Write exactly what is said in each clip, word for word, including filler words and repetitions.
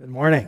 Good morning.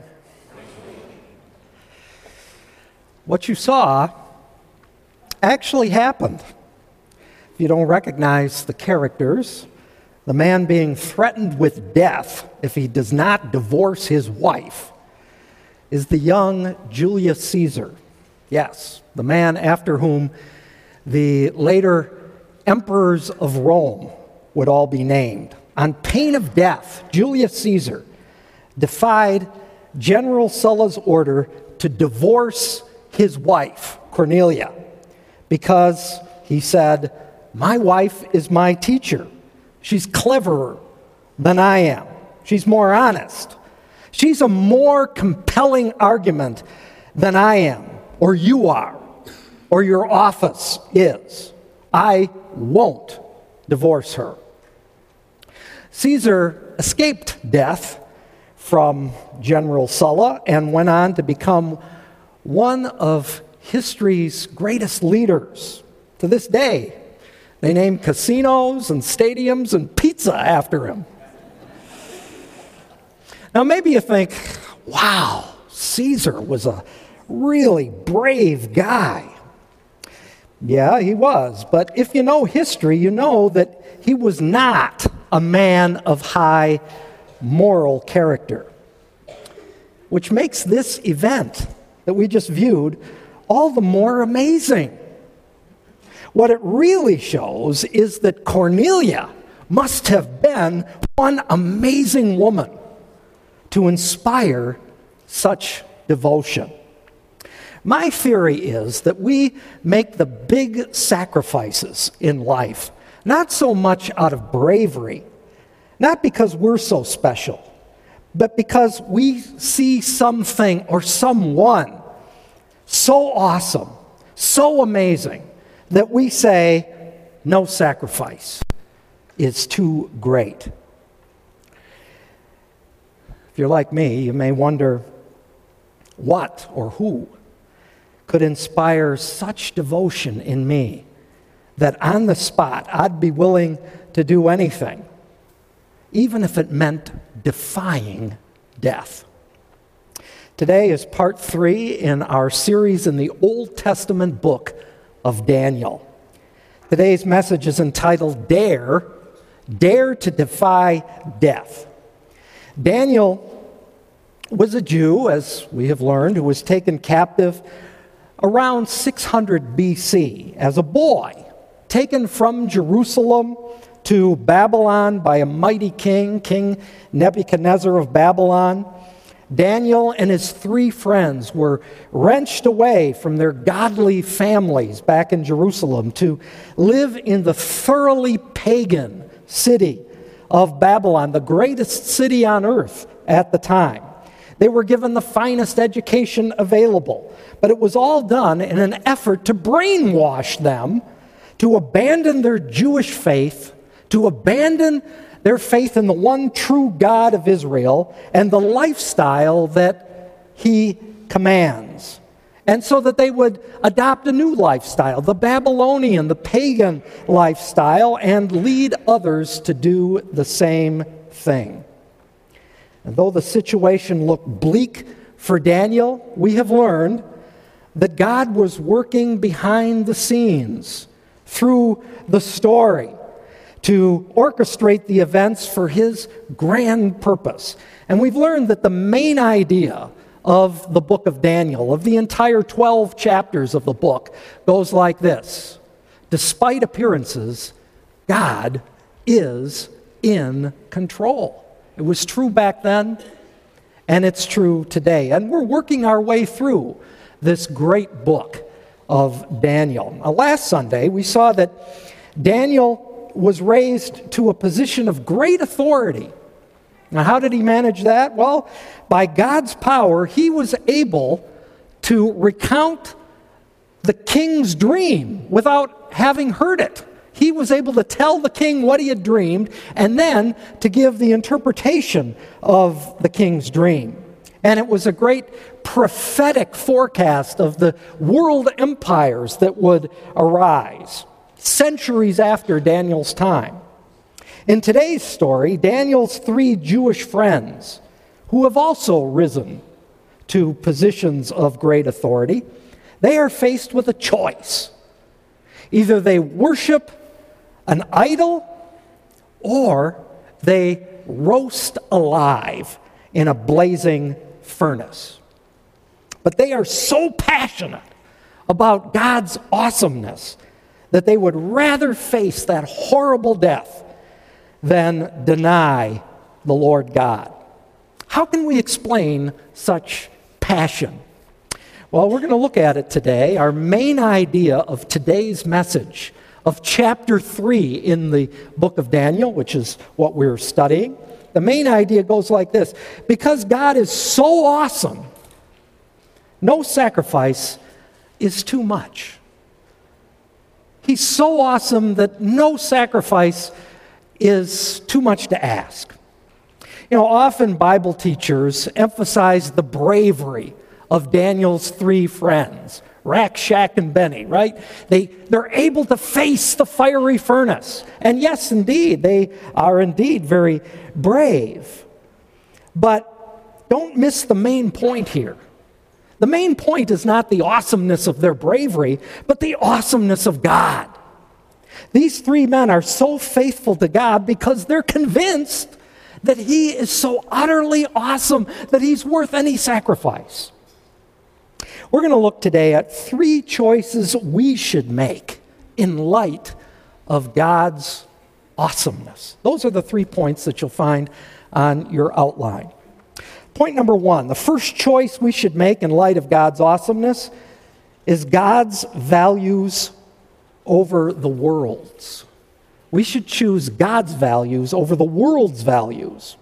What you saw actually happened. If you don't recognize the characters, the man being threatened with death if he does not divorce his wife is the young Julius Caesar. Yes, the man after whom the later emperors of Rome would all be named. On pain of death, Julius Caesar defied General Sulla's order to divorce his wife, Cornelia, because he said, "My wife is my teacher. She's cleverer than I am. She's more honest. She's a more compelling argument than I am, or you are, or your office is. I won't divorce her." Caesar escaped death from General Sulla and went on to become one of history's greatest leaders. To this day, they name casinos and stadiums and pizza after him. Now maybe you think, wow, Caesar was a really brave guy. Yeah, he was, but if you know history, you know that he was not a man of high moral character, which makes this event that we just viewed all the more amazing. What it really shows is that Cornelia must have been one amazing woman to inspire such devotion. My theory is that we make the big sacrifices in life not so much out of bravery, not because we're so special, but because we see something or someone so awesome, so amazing, that we say, no sacrifice is too great. If you're like me, you may wonder what or who could inspire such devotion in me that on the spot I'd be willing to do anything, even if it meant defying death. Today is part three in our series in the Old Testament book of Daniel. Today's message is entitled Dare, Dare to Defy Death. Daniel was a Jew, as we have learned, who was taken captive around six hundred B C as a boy, taken from Jerusalem to Babylon by a mighty king, King Nebuchadnezzar of Babylon. Daniel and his three friends were wrenched away from their godly families back in Jerusalem to live in the thoroughly pagan city of Babylon, the greatest city on earth at the time. They were given the finest education available, but it was all done in an effort to brainwash them to abandon their Jewish faith, to abandon their faith in the one true God of Israel and the lifestyle that he commands. And so that they would adopt a new lifestyle, the Babylonian, the pagan lifestyle, and lead others to do the same thing. And though the situation looked bleak for Daniel, we have learned that God was working behind the scenes through the story to orchestrate the events for his grand purpose. And we've learned that the main idea of the book of Daniel, of the entire twelve chapters of the book, goes like this: despite appearances, God is in control. It was true back then, and it's true today. And we're working our way through this great book of Daniel. Now, last Sunday, we saw that Daniel was raised to a position of great authority. Now, how did he manage that? Well, by God's power, he was able to recount the king's dream without having heard it. He was able to tell the king what he had dreamed and then to give the interpretation of the king's dream. And it was a great prophetic forecast of the world empires that would arise centuries after Daniel's time. In today's story, Daniel's three Jewish friends who have also risen to positions of great authority, they are faced with a choice. Either they worship an idol or they roast alive in a blazing furnace. But they are so passionate about God's awesomeness that they would rather face that horrible death than deny the Lord God. How can we explain such passion? Well, we're going to look at it today. Our main idea of today's message, of chapter three in the book of Daniel, which is what we're studying, the main idea goes like this. Because God is so awesome, no sacrifice is too much. He's so awesome that no sacrifice is too much to ask. You know, often Bible teachers emphasize the bravery of Daniel's three friends, Rakshak and Benny, right? They, they're able to face the fiery furnace. And yes, indeed, they are indeed very brave. But don't miss the main point here. The main point is not the awesomeness of their bravery, but the awesomeness of God. These three men are so faithful to God because they're convinced that He is so utterly awesome that He's worth any sacrifice. We're going to look today at three choices we should make in light of God's awesomeness. Those are the three points that you'll find on your outline. Point number one, the first choice we should make in light of God's awesomeness is God's values over the world's. We should choose God's values over the world's values.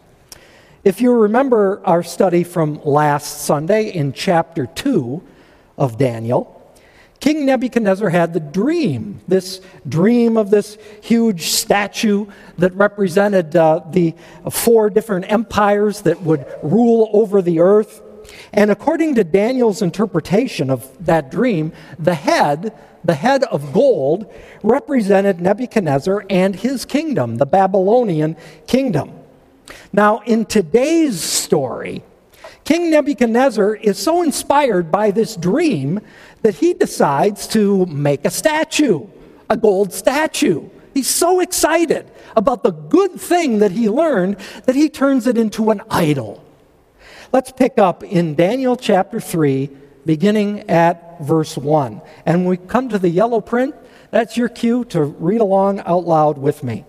If you remember our study from last Sunday in chapter two of Daniel, King Nebuchadnezzar had the dream, this dream of this huge statue that represented uh, the four different empires that would rule over the earth. And according to Daniel's interpretation of that dream, the head, the head of gold, represented Nebuchadnezzar and his kingdom, the Babylonian kingdom. Now, in today's story, King Nebuchadnezzar is so inspired by this dream that he decides to make a statue, a gold statue. He's so excited about the good thing that he learned that he turns it into an idol. Let's pick up in Daniel chapter three, beginning at verse one. And when we come to the yellow print, that's your cue to read along out loud with me.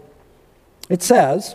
It says,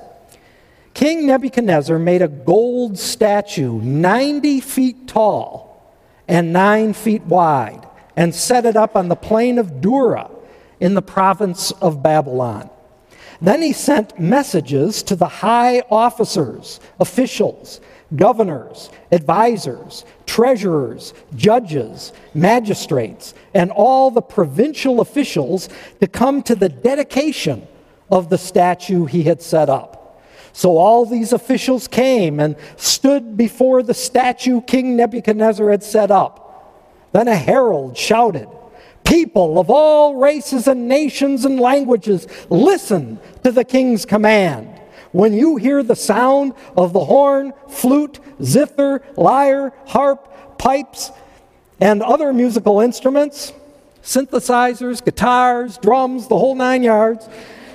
King Nebuchadnezzar made a gold statue ninety feet tall and nine feet wide, and set it up on the plain of Dura in the province of Babylon. Then he sent messages to the high officers, officials, governors, advisors, treasurers, judges, magistrates, and all the provincial officials to come to the dedication of the statue he had set up. So all these officials came and stood before the statue King Nebuchadnezzar had set up. Then a herald shouted, "People of all races and nations and languages, listen to the king's command. When you hear the sound of the horn, flute, zither, lyre, harp, pipes, and other musical instruments, synthesizers, guitars, drums, the whole nine yards,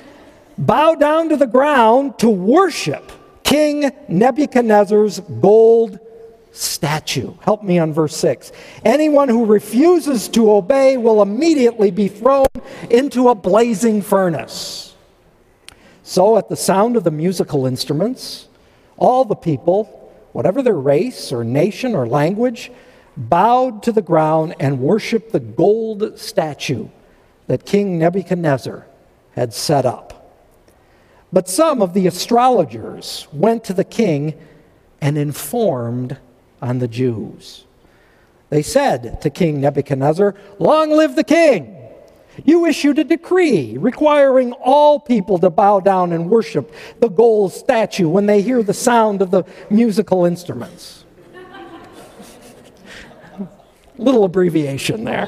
bow down to the ground to worship King Nebuchadnezzar's gold statue." Help me on verse six. "Anyone who refuses to obey will immediately be thrown into a blazing furnace." So at the sound of the musical instruments, all the people, whatever their race or nation or language, bowed to the ground and worshiped the gold statue that King Nebuchadnezzar had set up. But some of the astrologers went to the king and informed on the Jews. They said to King Nebuchadnezzar, "Long live the king! You issued a decree requiring all people to bow down and worship the gold statue when they hear the sound of the musical instruments." Little abbreviation there.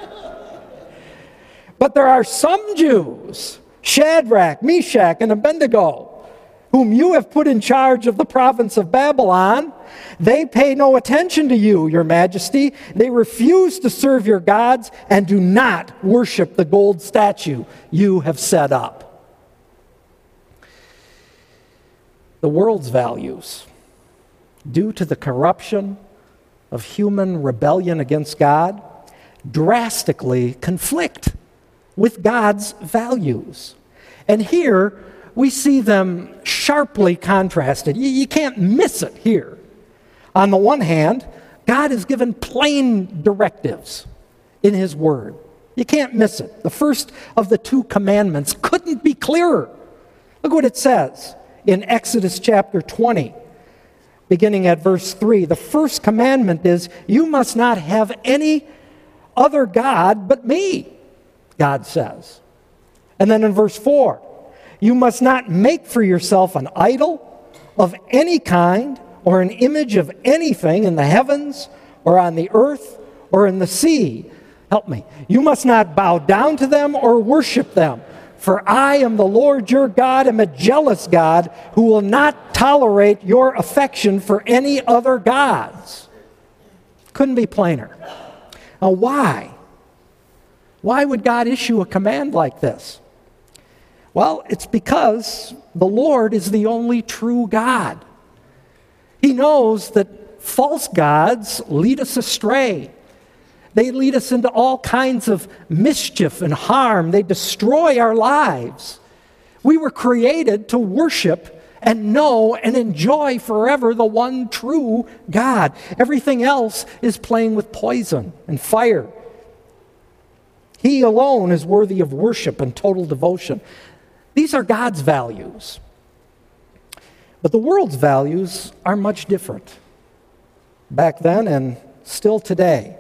"But there are some Jews, Shadrach, Meshach, and Abednego, whom you have put in charge of the province of Babylon. They pay no attention to you, your majesty. They refuse to serve your gods and do not worship the gold statue you have set up. The world's values, due to the corruption of human rebellion against God, drastically conflict with God's values. And here we see them sharply contrasted. You, you can't miss it here. On the one hand, God has given plain directives in His Word. You can't miss it. The first of the two commandments couldn't be clearer. Look what it says in Exodus chapter twenty, beginning at verse three. The first commandment is, you must not have any other God but me, God says. And then in verse four, you must not make for yourself an idol of any kind or an image of anything in the heavens or on the earth or in the sea. Help me. You must not bow down to them or worship them. For I am the Lord your God, am a jealous God who will not tolerate your affection for any other gods. Couldn't be plainer. Now why? Why would God issue a command like this? Well, it's because the Lord is the only true God. He knows that false gods lead us astray. They lead us into all kinds of mischief and harm. They destroy our lives. We were created to worship and know and enjoy forever the one true God. Everything else is playing with poison and fire. He alone is worthy of worship and total devotion. These are God's values. But the world's values are much different back then and still today.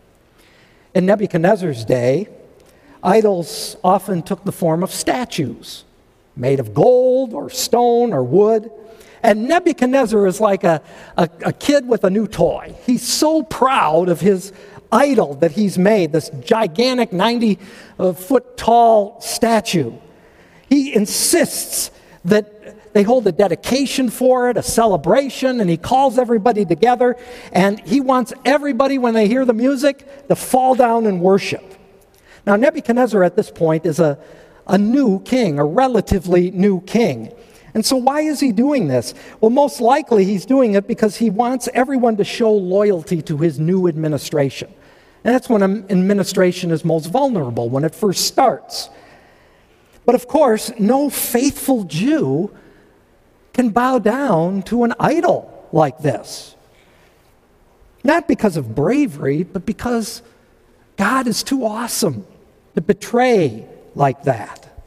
In Nebuchadnezzar's day, idols often took the form of statues made of gold or stone or wood. And Nebuchadnezzar is like a, a, a kid with a new toy. He's so proud of his idol that he's made, this gigantic ninety-foot tall statue. He insists that they hold a dedication for it, a celebration, and he calls everybody together, and he wants everybody, when they hear the music, to fall down and worship. Now, Nebuchadnezzar at this point is a, a new king, a relatively new king. And so why is he doing this? Well, most likely he's doing it because he wants everyone to show loyalty to his new administration. And that's when an administration is most vulnerable, when it first starts. But of course, no faithful Jew can bow down to an idol like this. Not because of bravery, but because God is too awesome to betray like that.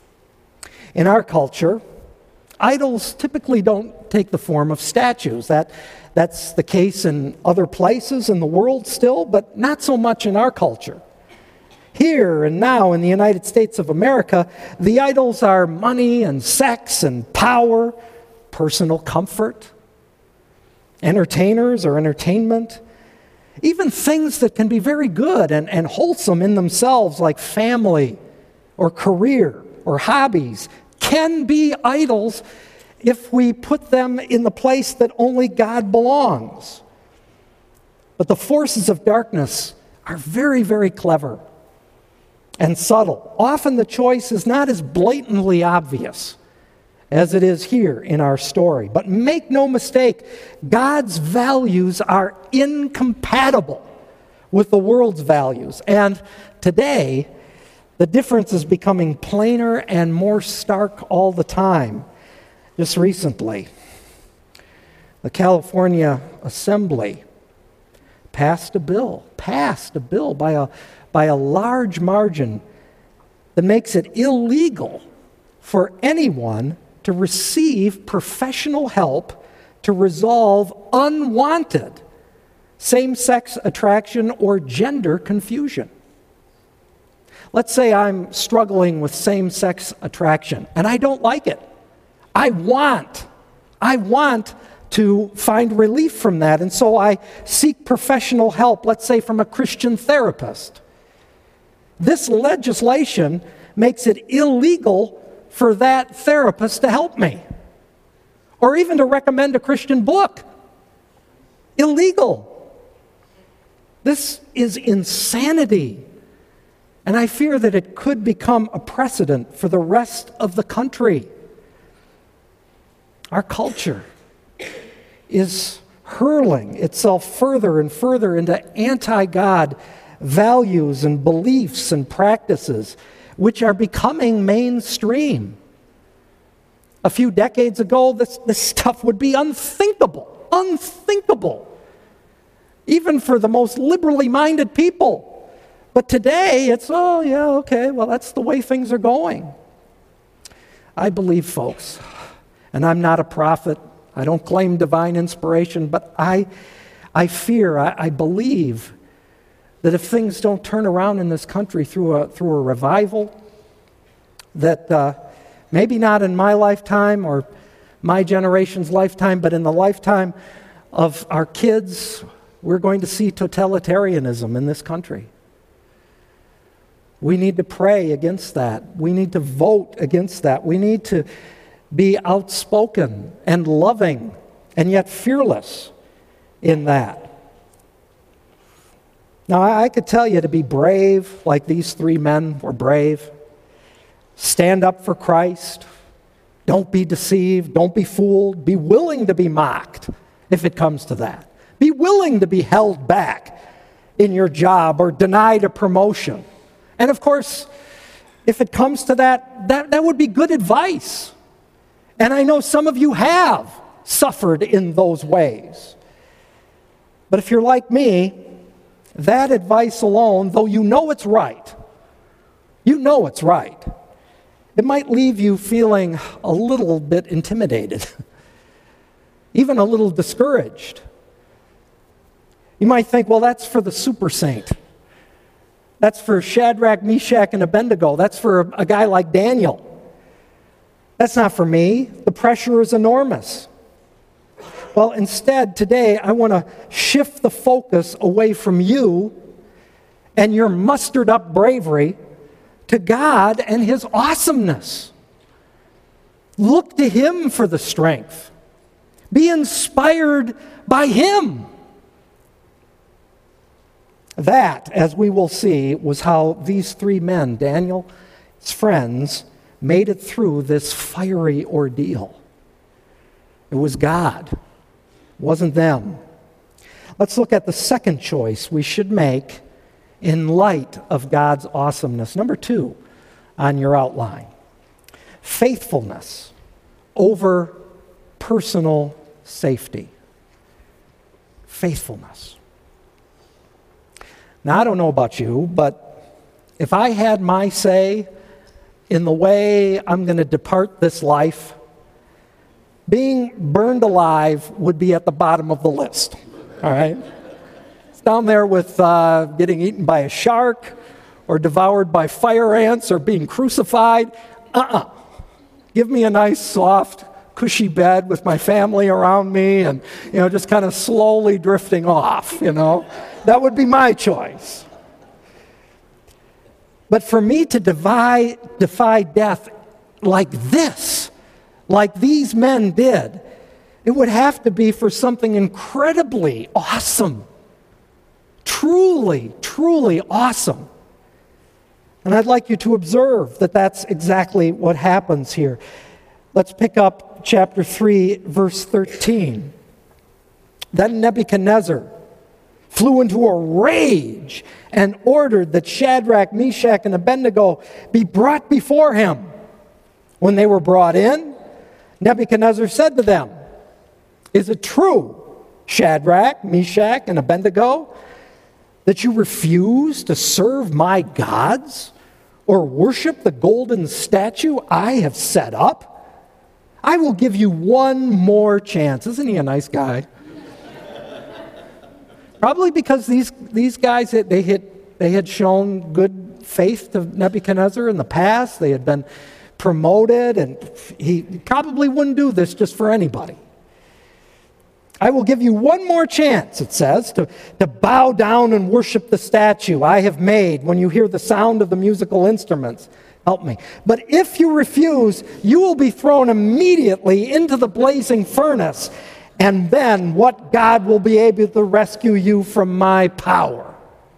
In our culture, idols typically don't take the form of statues. That, that's the case in other places in the world still, but not so much in our culture. Here and now in the United States of America, the idols are money and sex and power, personal comfort, entertainers or entertainment, even things that can be very good and, and wholesome in themselves, like family or career or hobbies, can be idols if we put them in the place that only God belongs. But the forces of darkness are very, very clever and subtle. Often the choice is not as blatantly obvious as it is here in our story. But make no mistake, God's values are incompatible with the world's values. And today, the difference is becoming plainer and more stark all the time. Just recently, the California Assembly passed a bill, passed a bill by a by a large margin that makes it illegal for anyone to receive professional help to resolve unwanted same-sex attraction or gender confusion. Let's say I'm struggling with same-sex attraction and I don't like it. I want, I want to find relief from that, and so I seek professional help, let's say from a Christian therapist. This legislation makes it illegal for that therapist to help me. or even to recommend a Christian book. Illegal. This is insanity. And I fear that it could become a precedent for the rest of the country. Our culture is hurling itself further and further into anti-God values and beliefs and practices, which are becoming mainstream. A few decades ago, this, this stuff would be unthinkable, unthinkable, even for the most liberally minded people. But today, it's, oh, yeah, okay, well, that's the way things are going. I believe, folks, and I'm not a prophet, I don't claim divine inspiration, but I, I fear, I, I believe that if things don't turn around in this country through a, through a revival, that uh, maybe not in my lifetime or my generation's lifetime, but in the lifetime of our kids, we're going to see totalitarianism in this country. We need to pray against that. We need to vote against that. We need to be outspoken and loving and yet fearless in that. Now, I could tell you to be brave like these three men were brave. Stand up for Christ. Don't be deceived. Don't be fooled. Be willing to be mocked if it comes to that. Be willing to be held back in your job or denied a promotion. And of course, if it comes to that, that, that would be good advice. And I know some of you have suffered in those ways. But if you're like me, that advice alone, though you know it's right, you know it's right, it might leave you feeling a little bit intimidated, even a little discouraged. You might think, well, that's for the super saint. That's for Shadrach, Meshach, and Abednego. That's for a, a guy like Daniel. That's not for me. The pressure is enormous. Well, instead, today, I want to shift the focus away from you and your mustered up bravery to God and His awesomeness. Look to Him for the strength. Be inspired by Him. That, as we will see, was how these three men, Daniel's friends, made it through this fiery ordeal. It was God. It wasn't them. Let's look at the second choice we should make in light of God's awesomeness. Number two on your outline. Faithfulness over personal safety. Faithfulness. Now, I don't know about you, but if I had my say in the way I'm going to depart this life, being burned alive would be at the bottom of the list, all right? It's down there with uh, getting eaten by a shark or devoured by fire ants or being crucified. Uh-uh. Give me a nice, soft, cushy bed with my family around me and, you know, just kind of slowly drifting off, you know. That would be my choice. But for me to defy, defy death like this, like these men did, it would have to be for something incredibly awesome. Truly, truly awesome. And I'd like you to observe that that's exactly what happens here. Let's pick up chapter three, verse thirteen. Then Nebuchadnezzar flew into a rage and ordered that Shadrach, Meshach, and Abednego be brought before him. When they were brought in, Nebuchadnezzar said to them, "Is it true, Shadrach, Meshach, and Abednego, that you refuse to serve my gods or worship the golden statue I have set up? I will give you one more chance." Isn't he a nice guy? Probably because these, these guys, they had, they had shown good faith to Nebuchadnezzar in the past. They had been promoted, and he probably wouldn't do this just for anybody. "I will give you one more chance," it says, to, to bow down and worship the statue I have made when you hear the sound of the musical instruments. Help me. But if you refuse, you will be thrown immediately into the blazing furnace. And then what God will be able to rescue you from my power?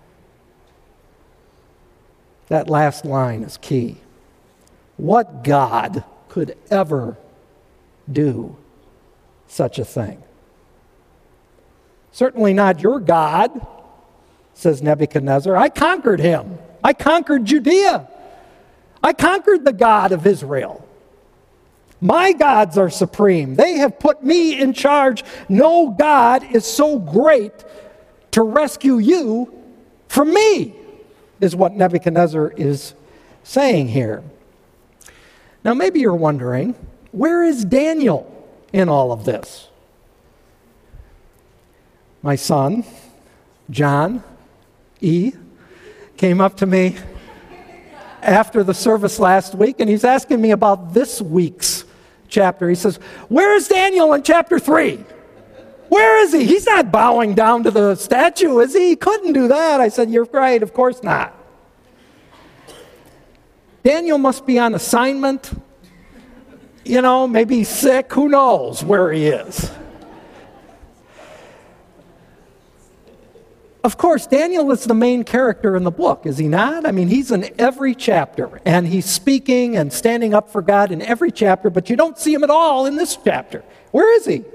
That last line is key. What God could ever do such a thing? Certainly not your God, says Nebuchadnezzar. I conquered him. I conquered Judea. I conquered the God of Israel. My gods are supreme. They have put me in charge. No God is so great to rescue you from me, is what Nebuchadnezzar is saying here. Now, maybe you're wondering, where is Daniel in all of this? My son, John E., came up to me after the service last week, and he's asking me about this week's chapter. He says, where is Daniel in chapter three? Where is he? He's not bowing down to the statue, is he? He couldn't do that. I said, you're right, of course not. Daniel must be on assignment. You know, maybe he's sick. Who knows where he is? Of course, Daniel is the main character in the book, is he not? I mean, he's in every chapter, and he's speaking and standing up for God in every chapter, but you don't see him at all in this chapter. Where is he?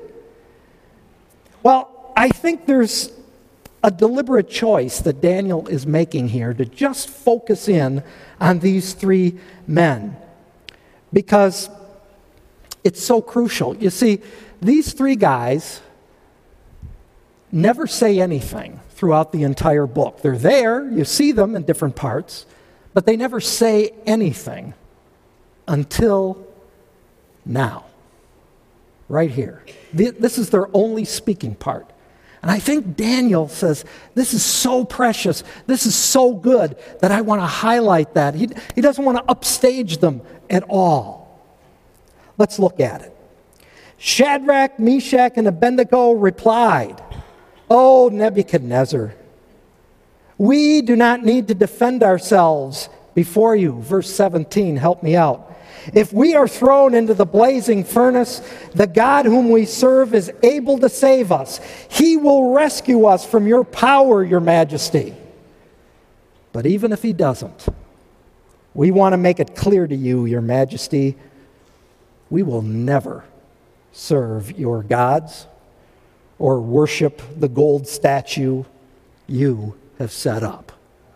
Well, I think there's a deliberate choice that Daniel is making here to just focus in on these three men, because it's so crucial. You see, these three guys never say anything throughout the entire book. They're there, you see them in different parts, but they never say anything until now, right here. This is their only speaking part. And I think Daniel says, this is so precious, this is so good, that I want to highlight that. He, he doesn't want to upstage them at all. Let's look at it. Shadrach, Meshach, and Abednego replied, "O Nebuchadnezzar, we do not need to defend ourselves before you." Verse seventeen, help me out. "If we are thrown into the blazing furnace, the God whom we serve is able to save us. He will rescue us from your power, your majesty. But even if he doesn't, we want to make it clear to you, your majesty, we will never serve your gods or worship the gold statue you have set up."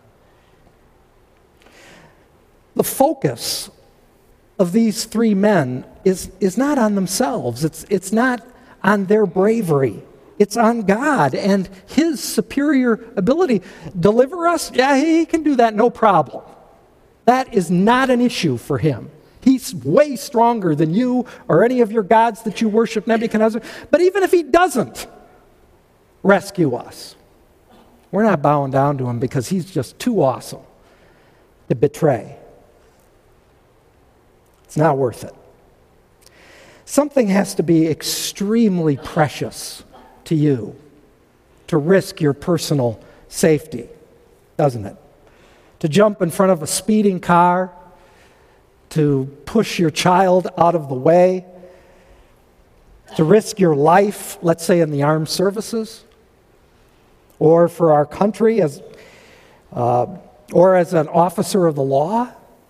The focus of these three men is, is not on themselves. It's, it's not on their bravery. It's on God and his superior ability. Deliver us? Yeah, he can do that, no problem. That is not an issue for him. He's way stronger than you or any of your gods that you worship, Nebuchadnezzar. But even if he doesn't rescue us, we're not bowing down to him because he's just too awesome to betray. It's not worth it. Something has to be extremely precious to you to risk your personal safety, doesn't it? To jump in front of a speeding car, to push your child out of the way, to risk your life, let's say in the armed services, or for our country as, uh, or as an officer of the law.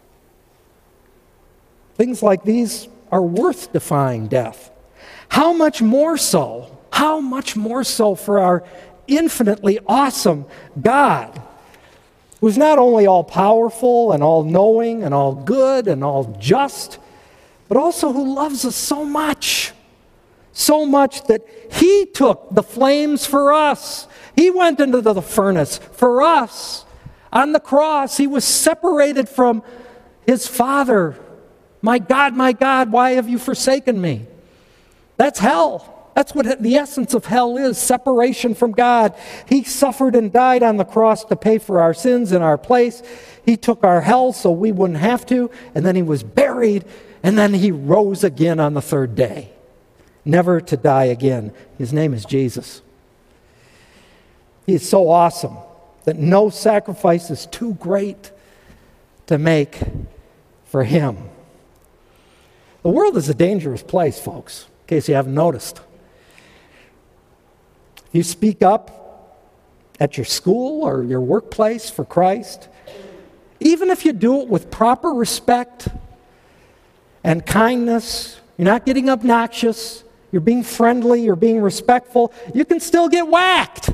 Things like these are worth defying death. How much more so, how much more so for our infinitely awesome God, who's not only all-powerful and all-knowing and all-good and all-just, but also who loves us so much, so much that he took the flames for us. He went into the furnace for us. On the cross, he was separated from his Father. "My God, my God, why have you forsaken me?" That's hell. That's what the essence of hell is, separation from God. He suffered and died on the cross to pay for our sins in our place. He took our hell so we wouldn't have to, and then he was buried, and then he rose again on the third day, never to die again. His name is Jesus. He is so awesome that no sacrifice is too great to make for him. The world is a dangerous place, folks, in case you haven't noticed. You speak up at your school or your workplace for Christ, even if you do it with proper respect and kindness, you're not getting obnoxious, you're being friendly, you're being respectful, you can still get whacked.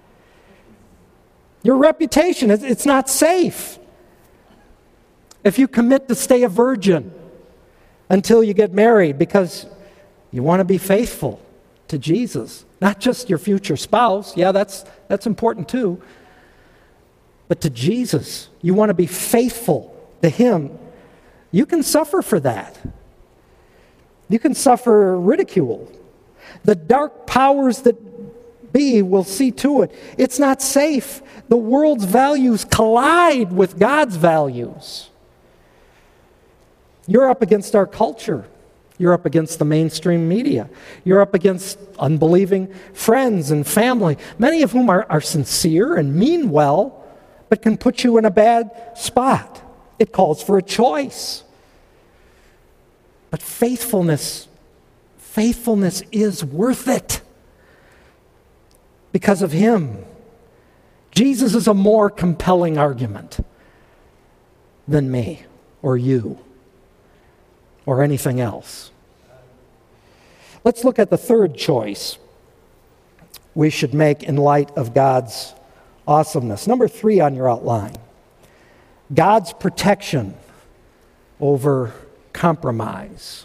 Your reputation, it's not safe. If you commit to stay a virgin until you get married because you want to be faithful to Jesus, not just your future spouse, yeah, that's, that's important too, but to Jesus, you want to be faithful to him, you can suffer for that. You can suffer ridicule. The dark powers that be will see to it. It's not safe. The world's values collide with God's values. You're up against our culture. You're up against the mainstream media. You're up against unbelieving friends and family, many of whom are, are sincere and mean well, but can put you in a bad spot. It calls for a choice. But faithfulness, faithfulness is worth it because of him. Jesus is a more compelling argument than me or you or anything else. Let's look at the third choice we should make in light of God's awesomeness. Number three on your outline, God's protection over compromise.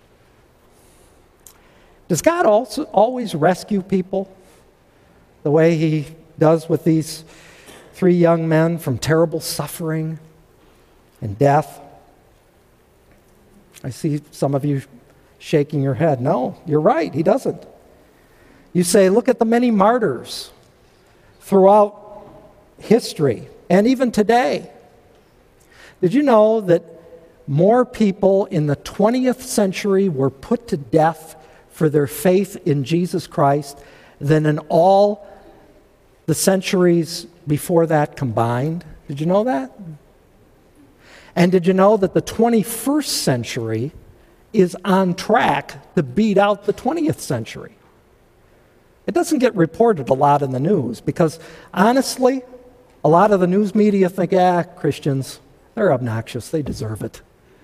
Does God also always rescue people the way he does with these three young men from terrible suffering and death? I see some of you shaking your head. No, you're right, he doesn't. You say, look at the many martyrs throughout history and even today. Did you know that more people in the twentieth century were put to death for their faith in Jesus Christ than in all the centuries before that combined? Did you know that? And did you know that the twenty-first century is on track to beat out the twentieth century? It doesn't get reported a lot in the news because, honestly, a lot of the news media think, ah, Christians, they're obnoxious, they deserve it.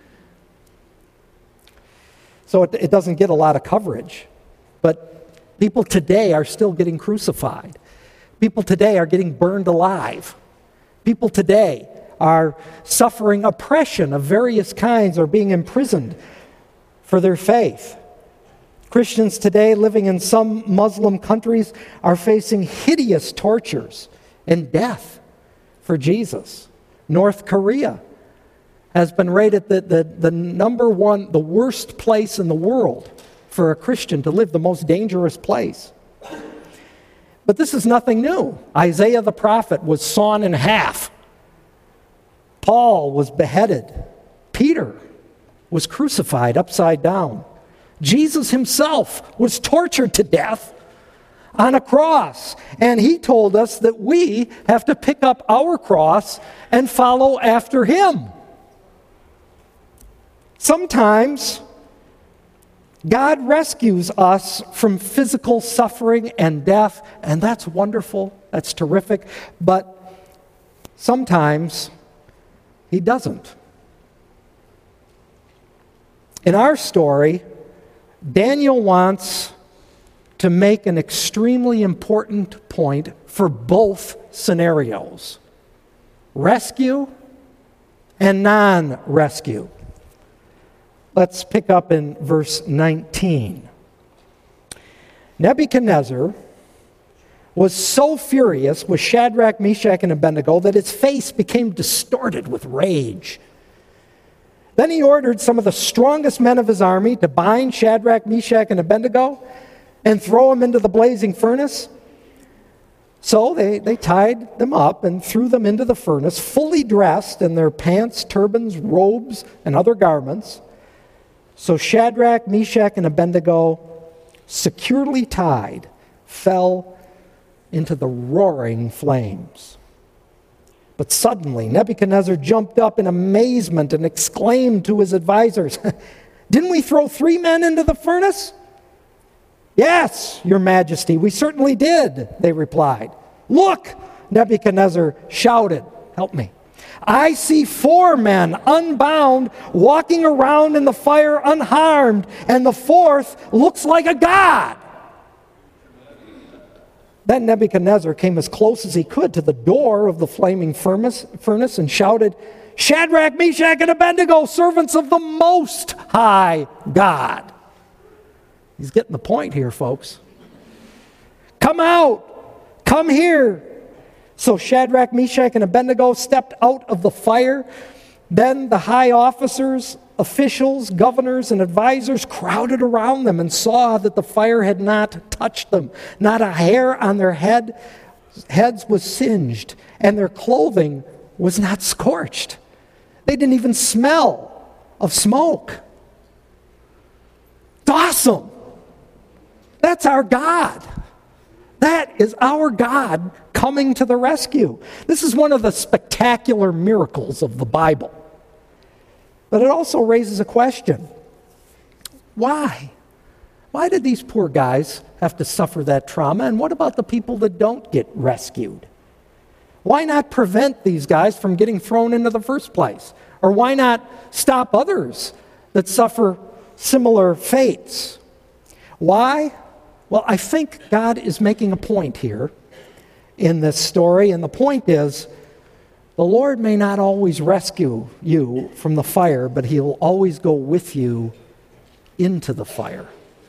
So it, it doesn't get a lot of coverage. But people today are still getting crucified. People today are getting burned alive. People today are suffering oppression of various kinds or being imprisoned for their faith. Christians today living in some Muslim countries are facing hideous tortures and death for Jesus. North Korea has been rated the, the, the number one, the worst place in the world for a Christian to live, the most dangerous place. But this is nothing new. Isaiah the prophet was sawn in half. Paul was beheaded. Peter was crucified upside down. Jesus himself was tortured to death on a cross. And he told us that we have to pick up our cross and follow after him. Sometimes God rescues us from physical suffering and death, and that's wonderful, that's terrific, but sometimes he doesn't. In our story, Daniel wants to make an extremely important point for both scenarios: rescue and non-rescue. Let's pick up in verse nineteen. Nebuchadnezzar was so furious with Shadrach, Meshach, and Abednego that his face became distorted with rage. Then he ordered some of the strongest men of his army to bind Shadrach, Meshach, and Abednego and throw them into the blazing furnace. So they, they tied them up and threw them into the furnace, fully dressed in their pants, turbans, robes, and other garments. So Shadrach, Meshach, and Abednego, securely tied, fell into the roaring flames. But suddenly Nebuchadnezzar jumped up in amazement and exclaimed to his advisors, "Didn't we throw three men into the furnace?" "Yes, Your Majesty, we certainly did," they replied. "Look," Nebuchadnezzar shouted, "help me. I see four men unbound walking around in the fire unharmed, and the fourth looks like a god." Then Nebuchadnezzar came as close as he could to the door of the flaming furnace, furnace and shouted, "Shadrach, Meshach, and Abednego, servants of the Most High God." He's getting the point here, folks. "Come out! Come here!" So Shadrach, Meshach, and Abednego stepped out of the fire. Then the high officers, officials, governors, and advisors crowded around them and saw that the fire had not touched them. Not a hair on their head, heads was singed, and their clothing was not scorched. They didn't even smell of smoke. It's awesome. That's our God. That is our God coming to the rescue. This is one of the spectacular miracles of the Bible. But it also raises a question. Why? Why did these poor guys have to suffer that trauma? And what about the people that don't get rescued? Why not prevent these guys from getting thrown into the first place? Or why not stop others that suffer similar fates? Why? Well, I think God is making a point here in this story, and the point is, the Lord may not always rescue you from the fire, but He'll always go with you into the fire.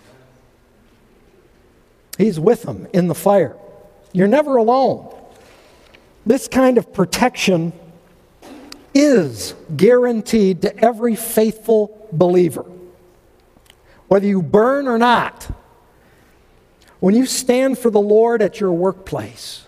He's with them in the fire. You're never alone. This kind of protection is guaranteed to every faithful believer, whether you burn or not. When you stand for the Lord at your workplace,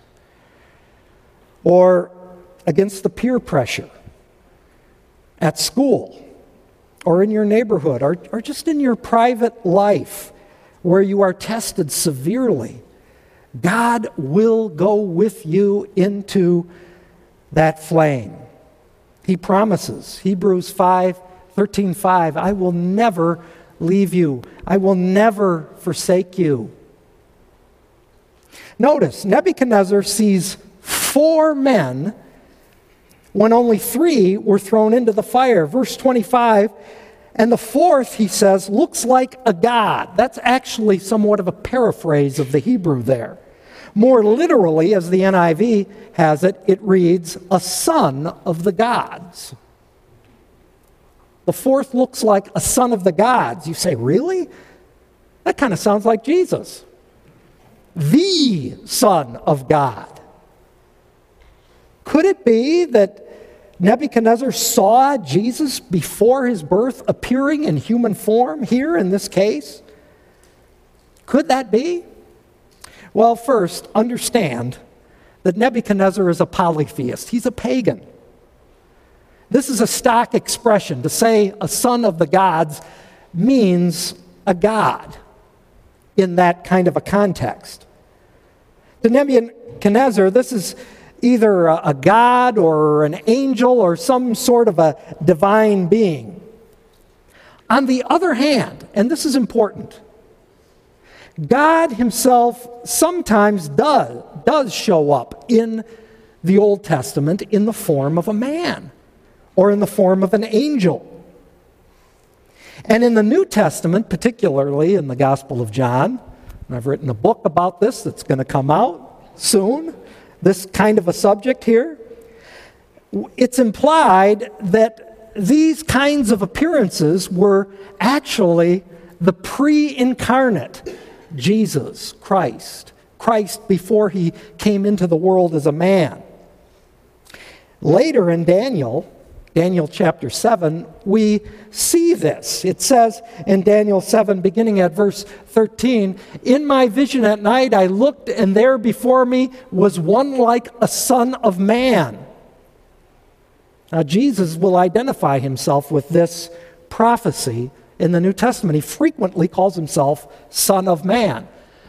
or against the peer pressure at school, or in your neighborhood, or, or just in your private life where you are tested severely, God will go with you into that flame. He promises, Hebrews five, thirteen five, "I will never leave you. I will never forsake you." Notice, Nebuchadnezzar sees four men when only three were thrown into the fire. Verse twenty-five, and the fourth, he says, looks like a god. That's actually somewhat of a paraphrase of the Hebrew there. More literally, as the N I V has it, it reads, a son of the gods. The fourth looks like a son of the gods. You say, really? That kind of sounds like Jesus. The Son of God. Could it be that Nebuchadnezzar saw Jesus before his birth appearing in human form here in this case? Could that be? Well, first, understand that Nebuchadnezzar is a polytheist. He's a pagan. This is a stock expression. To say a son of the gods means a god in that kind of a context. To Nebuchadnezzar, this is either a, a god or an angel or some sort of a divine being. On the other hand, and this is important, God himself sometimes does, does show up in the Old Testament in the form of a man or in the form of an angel. And in the New Testament, particularly in the Gospel of John, and I've written a book about this that's going to come out soon, this kind of a subject here, it's implied that these kinds of appearances were actually the pre-incarnate Jesus Christ, Christ before he came into the world as a man. Later in Daniel, Daniel chapter seven, we see this. It says in Daniel seven, beginning at verse thirteen, "In my vision at night I looked, and there before me was one like a son of man." Now Jesus will identify himself with this prophecy in the New Testament. He frequently calls himself Son of Man.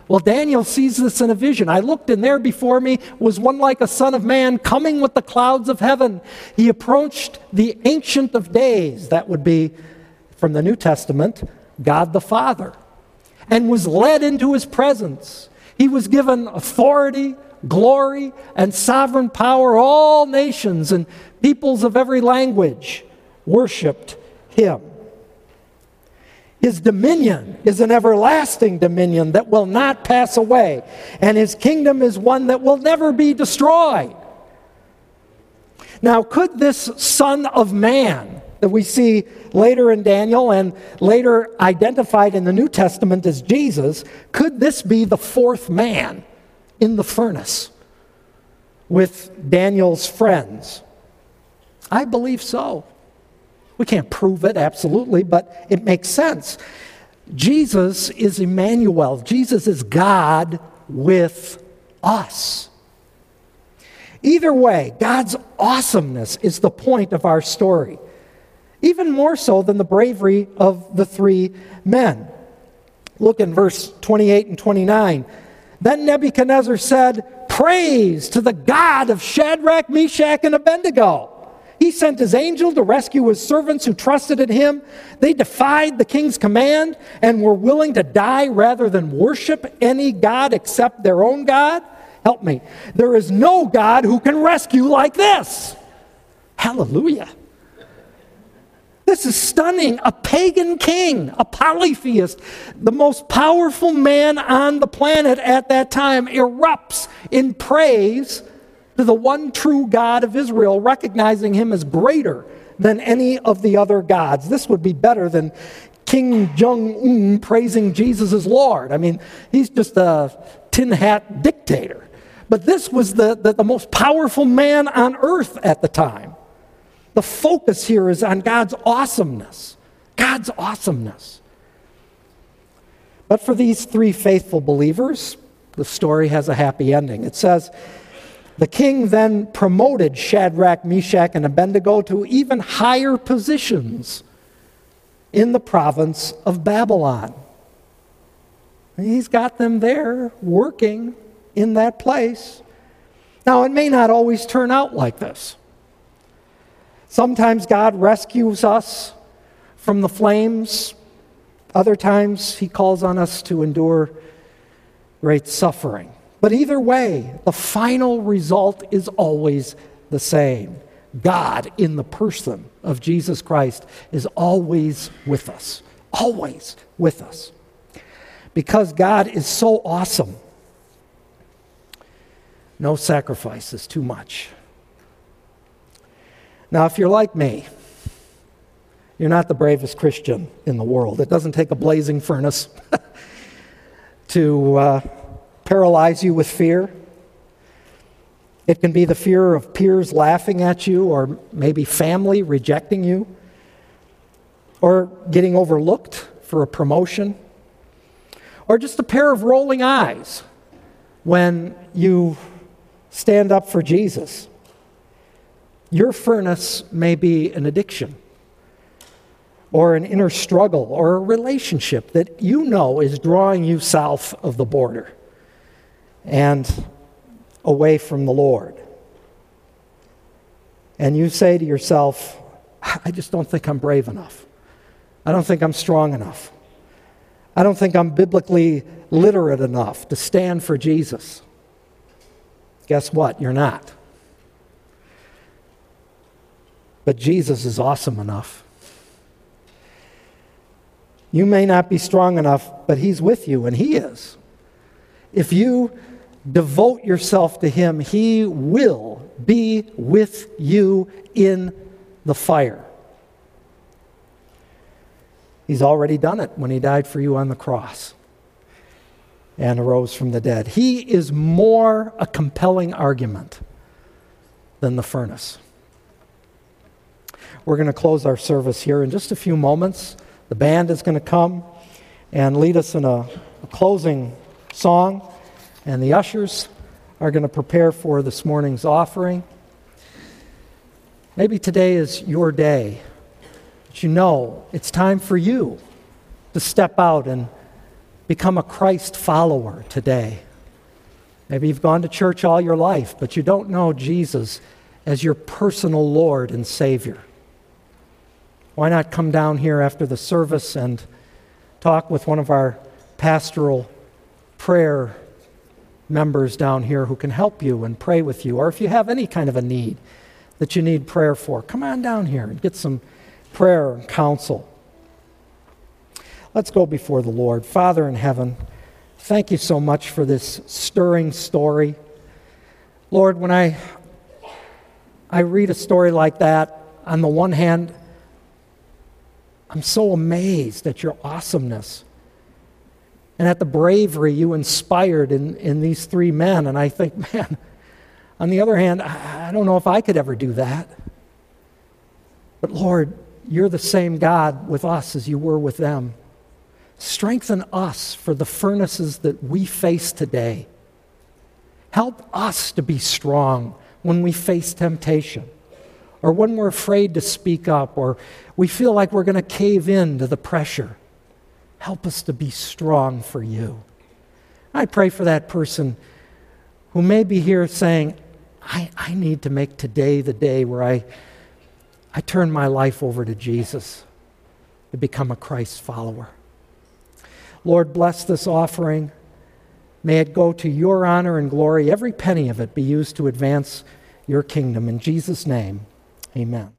Well, Daniel sees this in a vision. I looked, and there before me was one like a son of man coming with the clouds of heaven. He approached the Ancient of Days, that would be, from the New Testament, God the Father, and was led into his presence. He was given authority, glory, and sovereign power. All nations and peoples of every language worshiped him. His dominion is an everlasting dominion that will not pass away, and his kingdom is one that will never be destroyed. Now, could this Son of Man that we see later in Daniel and later identified in the New Testament as Jesus, could this be the fourth man in the furnace with Daniel's friends? I believe so. We can't prove it, absolutely, but it makes sense. Jesus is Emmanuel. Jesus is God with us. Either way, God's awesomeness is the point of our story, even more so than the bravery of the three men. Look in verse twenty-eight and twenty-nine. Then Nebuchadnezzar said, "Praise to the God of Shadrach, Meshach, and Abednego. He sent his angel to rescue his servants who trusted in him. They defied the king's command and were willing to die rather than worship any god except their own God." Help me. There is no God who can rescue like this. Hallelujah. This is stunning. A pagan king, a polytheist, the most powerful man on the planet at that time, erupts in praise to the one true God of Israel, recognizing him as greater than any of the other gods. This would be better than King Jong-un praising Jesus as Lord. I mean, he's just a tin hat dictator. But this was the, the, the most powerful man on earth at the time. The focus here is on God's awesomeness. God's awesomeness. But for these three faithful believers, the story has a happy ending. It says, the king then promoted Shadrach, Meshach, and Abednego to even higher positions in the province of Babylon. He's got them there working in that place. Now, it may not always turn out like this. Sometimes God rescues us from the flames. Other times he calls on us to endure great suffering. But either way, the final result is always the same. God, in the person of Jesus Christ, is always with us. Always with us. Because God is so awesome, no sacrifice is too much. Now, if you're like me, you're not the bravest Christian in the world. It doesn't take a blazing furnace to uh, paralyze you with fear. It can be the fear of peers laughing at you, or maybe family rejecting you, or getting overlooked for a promotion, or just a pair of rolling eyes when you stand up for Jesus. Your furnace may be an addiction, or an inner struggle, or a relationship that you know is drawing you south of the border and away from the Lord. And you say to yourself, I just don't think I'm brave enough. I don't think I'm strong enough. I don't think I'm biblically literate enough to stand for Jesus. Guess what? You're not. But Jesus is awesome enough. You may not be strong enough, but he's with you, and he is. If you devote yourself to him, he will be with you in the fire. He's already done it when he died for you on the cross and arose from the dead. He is more a compelling argument than the furnace. We're going to close our service here in just a few moments. The band is going to come and lead us in a, a closing song, and the ushers are going to prepare for this morning's offering. Maybe today is your day, but you know it's time for you to step out and become a Christ follower today. Maybe you've gone to church all your life, but you don't know Jesus as your personal Lord and Savior. Why not come down here after the service and talk with one of our pastoral prayer members down here who can help you and pray with you? Or if you have any kind of a need that you need prayer for, come on down here and get some prayer and counsel. Let's go before the Lord. Father in heaven, thank you so much for this stirring story. Lord, when I, I read a story like that, on the one hand, I'm so amazed at your awesomeness and at the bravery you inspired in, in these three men. And I think, man, on the other hand, I, I don't know if I could ever do that. But Lord, you're the same God with us as you were with them. Strengthen us for the furnaces that we face today. Help us to be strong when we face temptation, or when we're afraid to speak up, or we feel like we're going to cave in to the pressure. Help us to be strong for you. I pray for that person who may be here saying, I, I need to make today the day where I, I turn my life over to Jesus to become a Christ follower. Lord, bless this offering. May it go to your honor and glory. Every penny of it be used to advance your kingdom. In Jesus' name, amen.